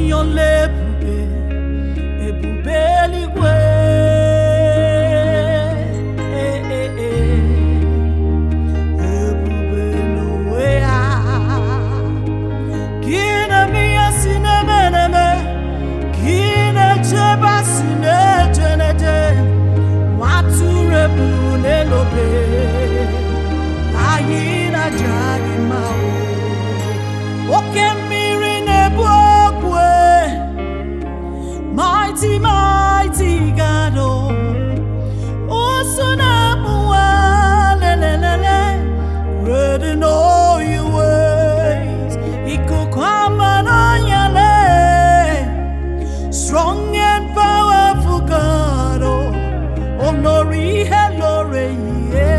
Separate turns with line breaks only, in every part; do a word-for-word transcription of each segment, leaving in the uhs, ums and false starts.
your lebube, ebube eligwe. Eh, eh, eh. Ebube nowe ya. Kine miya sine meneme, kine cheba sine jenete. Watu rebu nelobe, ayina jagi mao. Oke miri nebokwe, mighty, mighty God, oh, Osuna muwa, le le le le, great in all your ways, Iko kwama na yale, strong and powerful God, oh, oh glory, glory,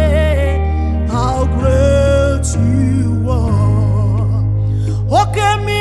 yeah, how great you are. Okay, me